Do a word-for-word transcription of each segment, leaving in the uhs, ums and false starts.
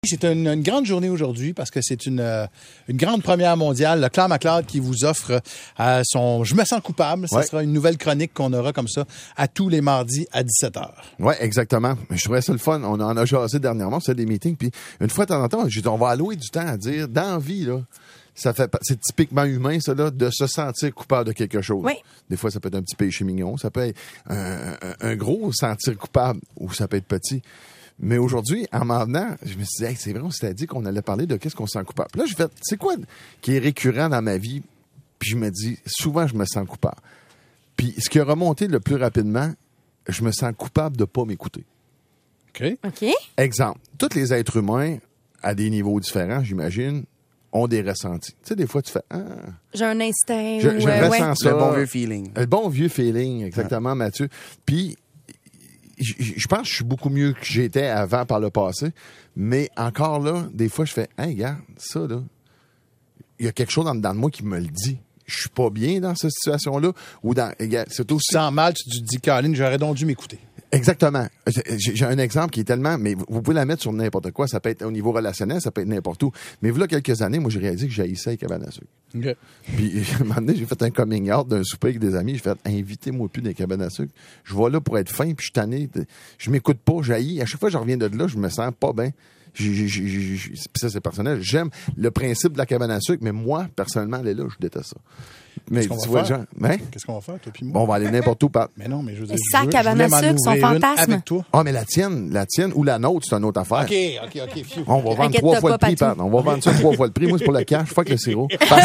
C'est une, une grande journée aujourd'hui parce que c'est une, une grande première mondiale. Le Clan MacLeod qui vous offre euh, son « Je me sens coupable ». Ce ouais. sera une nouvelle chronique qu'on aura comme ça à tous les mardis à dix-sept heures. Oui, exactement. Je trouvais ça le fun. On en a jasé dernièrement, c'était des meetings. Puis une fois de temps en temps, j'ai dit, on va allouer du temps à dire, dans la vie, là, ça fait, c'est typiquement humain, ça, là, de se sentir coupable de quelque chose. Oui. Des fois, ça peut être un petit péché mignon. Ça peut être un, un, un gros sentir coupable ou ça peut être petit. Mais aujourd'hui, en m'en venant, je me suis dit, hey, c'est vrai, on s'était dit qu'on allait parler de qu'est-ce qu'on sent coupable. Puis là, j'ai fait, c'est quoi qui est récurrent dans ma vie? Puis je me dis, souvent, je me sens coupable. Puis ce qui a remonté le plus rapidement, je me sens coupable de ne pas m'écouter. OK. OK. Exemple, tous les êtres humains, à des niveaux différents, j'imagine, ont des ressentis. Tu sais, des fois, tu fais, ah. J'ai un instinct. Je, je ouais, ressens ouais. ça. Le bon vieux feeling. Le bon vieux feeling, exactement, ouais. Mathieu. Puis, je, je pense que je suis beaucoup mieux que j'étais avant par le passé, mais encore là, des fois, je fais, hey, regarde, ça, là, il y a quelque chose en dedans de moi qui me le dit. Je suis pas bien dans cette situation-là. Ou dans, regarde, c'est aussi. Tu sens mal, tu te dis, Caroline, j'aurais donc dû m'écouter. Exactement. J'ai, j'ai un exemple qui est tellement, mais vous pouvez la mettre sur n'importe quoi. Ça peut être au niveau relationnel, ça peut être n'importe où. Mais voilà quelques années, moi, j'ai réalisé que j'haïssais les cabanes à sucre. Okay. Puis, à un moment donné, j'ai fait un coming out d'un souper avec des amis. J'ai fait, invitez-moi plus des cabanes à sucre. Je vais là pour être fin, puis je suis tanné. De... Je m'écoute pas, j'haïs. À chaque fois que je reviens de là, je me sens pas bien. J'ai, j'ai, j'ai, j'ai... Puis ça, c'est personnel. J'aime le principe de la cabane à sucre, mais moi, personnellement, aller là, je déteste ça. Mais Qu'est-ce tu qu'on vois, va faire? Jean, hein? Qu'est-ce qu'on va faire, toi puis moi? Bon, on va aller n'importe où, Pat. Mais non, mais je veux dire. Et sa je veux- cabane je à voulais m'en sucre, son ouvrir une fantasme. avec toi. Ah, mais la tienne, la tienne ou la nôtre, c'est une autre affaire. OK, OK, OK. Phew. On va vendre Inquiète-toi trois fois pas, le prix, Patou. Pat. On va vendre ça trois fois le prix. Moi, c'est pour le cash. Fuck le sirop.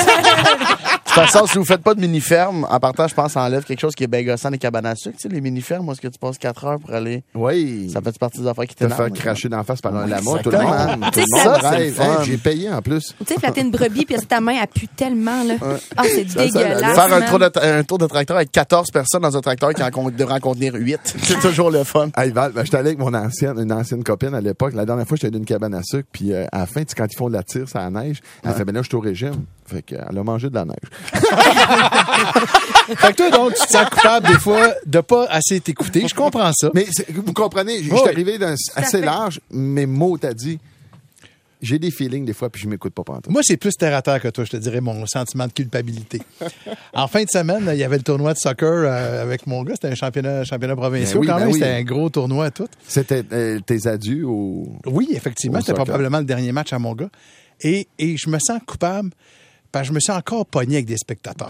De toute façon, si vous faites pas de mini-ferme, en partant, je pense, ça enlève quelque chose qui est bien gossant des cabanes à sucre. Tu sais, les mini-fermes, où est-ce que tu passes quatre heures pour aller... Oui. Ça fait partie des affaires qui Te t'énervent. faire cracher d'en face par un lama, tout le Exactement. monde. Tout Tu sais, le monde ça, c'est rêve. le fun. Hey, j'ai payé en plus. Tu sais, flatter une brebis, puis ta main, elle pue tellement, là. Ah, c'est Ça, ça, dégueulasse. Faire un man. tour, de, un tour de tracteur avec quatorze personnes dans un tracteur qui en con- devrait en contenir huit. C'est toujours le fun. Hey Val, ben, j'étais allé avec mon ancienne, une ancienne copine à l'époque. La dernière fois, j'étais allé d'une cabane à sucre, puis euh, à la fin, tu sais, quand ils font de la tire, ça la neige. Elle fait, ben là, je suis au régime. Fait qu'elle a mangé de la neige. Fait que toi, donc, tu te sens coupable des fois de pas assez t'écouter. Je comprends ça. Mais c'est- vous comprenez, je Oui. suis arrivé d'un, assez fait. large, mais mot t'as dit, j'ai des feelings des fois, puis je m'écoute pas pantoute. Moi, c'est plus terre à terre que toi, je te dirais, mon sentiment de culpabilité. En fin de semaine, il y avait le tournoi de soccer euh, avec mon gars. C'était un championnat, championnat provincial Ben oui, quand ben même. oui. C'était un gros tournoi à tout. C'était euh, tes adieux au... Oui, effectivement, Au c'était soccer. probablement le dernier match à mon gars. Et, et je me sens coupable parce que je me suis encore pogné avec des spectateurs.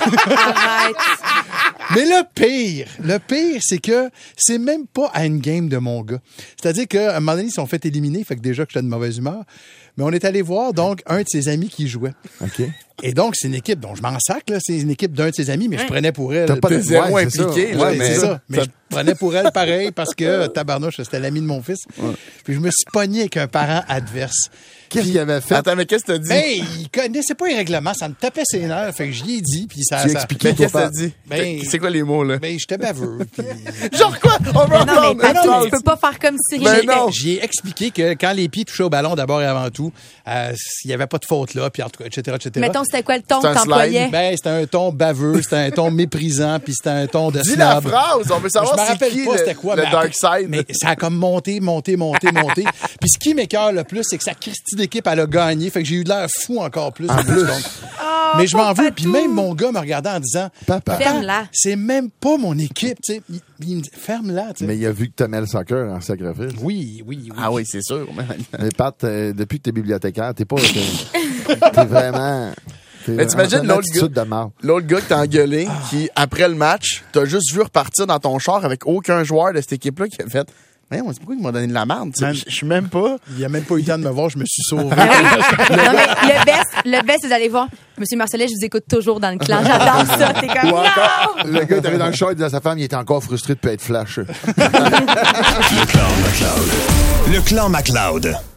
Arrête. Mais le pire, le pire, c'est que c'est même pas à une game de mon gars. C'est-à-dire qu'à un moment donné, ils se sont fait éliminer, fait que déjà que j'étais de mauvaise humeur. Mais on est allé voir, donc, un de ses amis qui jouait. OK. Et donc, c'est une équipe dont je m'en sac, là. C'est une équipe d'un de ses amis, mais je prenais pour elle. T'as pas de peu- zéro Ouais, c'est impliqué, ça. là, Ouais, mais- c'est ça. Mais ça- je prenais pour elle pareil parce que tabarnouche, c'était l'ami de mon fils. Puis je me suis pogné avec un parent adverse. Qu'est-ce qu'il avait fait? Attends, mais qu'est-ce que t'as dit? Mais il connaissait pas les règlements, ça me tapait ses nerfs, fait que j'y ai dit, puis ça... Tu ça- expliquais Mais qu'est-ce que toi, t'as dit? Ben- C'est quoi les mots, là? Ben, j'étais baveux. puis- Genre quoi? On va Non, mais entendre. Patou, non, tu peux pas faire comme si Ben rien non. J'y ai expliqué que quand les pieds touchaient au ballon, d'abord et avant tout, euh, il y avait pas de faute là, puis en tout cas, et cetera, et cetera. Mettons, c'était quoi le ton C'est que un t'employais? slide. Ben, c'était un ton baveux, c'était un ton méprisant, puis c'était un ton de Dis la snob. phrase, on veut Je savoir me c'est rappelle qui pas le, c'était quoi. le mais dark après- side. Mais ça a comme monté, monté, monté, monté. Puis ce qui m'écoeure le plus, c'est que sa Christie d'équipe, elle a gagné. Fait que j'ai eu de l'air fou encore plus. En plus. Mais je m'en veux. Puis même mon gars me regardait en disant, Papa. Ferme-la. c'est même pas mon équipe. Tu sais. Il, il me dit, ferme-la. Tu sais. Mais il a vu que t'aimais le soccer en sacrifice. Oui, oui, oui. Ah oui, c'est sûr. man. Mais Pat, euh, depuis que t'es bibliothécaire, t'es pas... T'es, t'es vraiment... T'es Mais t'imagines vraiment l'autre attitude gars- de marde. L'autre gars que t'as engueulé, qui, après le match, t'as juste vu repartir dans ton char avec aucun joueur de cette équipe-là qui a fait « Mais on sait pourquoi il m'a donné de la merde. tu sais. Man. Je je suis même pas... Il a même pas eu le temps de me voir, je me suis sauvé. Ah oui. Non, mais le best, le best, c'est d'aller voir. Monsieur Marcellet, je vous écoute toujours dans le clan. J'adore ça. T'es comme, Ou encore, non! le gars est arrivé dans le char, il disait à sa femme, il était encore frustré de pas être flash. Le Clan MacLeod.